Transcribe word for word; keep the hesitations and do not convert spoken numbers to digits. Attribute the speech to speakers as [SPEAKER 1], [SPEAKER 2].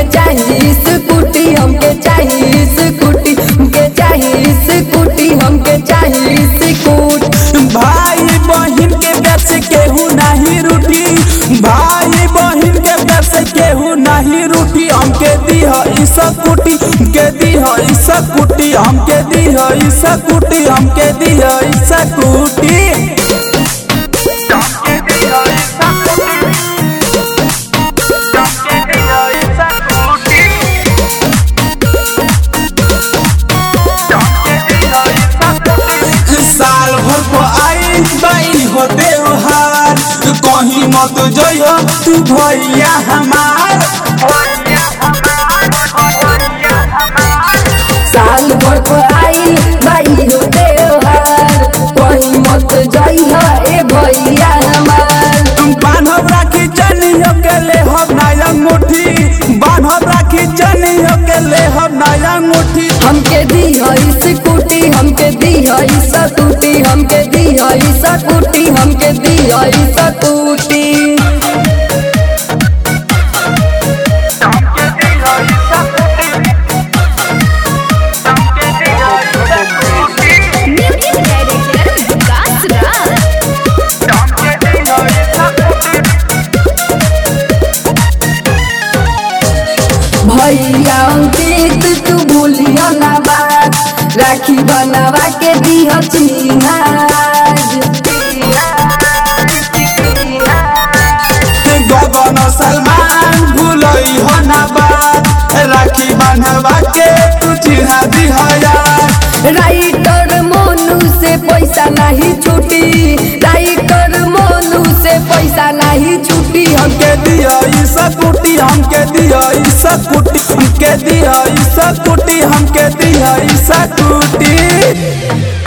[SPEAKER 1] चाहिए स्कूटी हमके चाहिए स्कूटी हमके चाहिए स्कूटी हमके चाहिए स्कूटी।
[SPEAKER 2] भाई बहिन के प्यार से केहू नहीं रूठी, भाई बहिन के प्यार से केहू नहीं रूठी। हमके दीह ई स्कूटी हमके दीह ई स्कूटी हमके दीह ई स्कूटी हमके दीह ई स्कूटी। साल भर को आई बाई हो त्योहार, कहीं मत जइयो तू भैया हमार।
[SPEAKER 1] साल भर को आई बाई हो त्योहार, कहीं मत जइहा ए भैया हमार।
[SPEAKER 2] तुम बान्हब राखी चनियो के ले हम नया मुट्ठी, बान्हब राखी चनियो के ले हम नया मुट्ठी।
[SPEAKER 1] हमके दीहा स्कूटी हमके दीहा स्कूटी हमके दीहा स्कूटी हमके दीहा स्कूटी। भैया अंकित तू भूलियो ना बात, राखी बनवा के दिह चिन्हाज।
[SPEAKER 2] गगन सलमान भूलई हो ना बात, राखी बनवा के तू चिन्हा दिह यार।
[SPEAKER 1] राइटर मोनू से पैसा नहीं छूटी, राइटर मोनू से पैसा नहीं छूटी।
[SPEAKER 2] हमके दिया ई स्कूटी हमके दिया ई स्कूटी हमके दिया ई स्कूटी हमके दिया ई स्कूटी।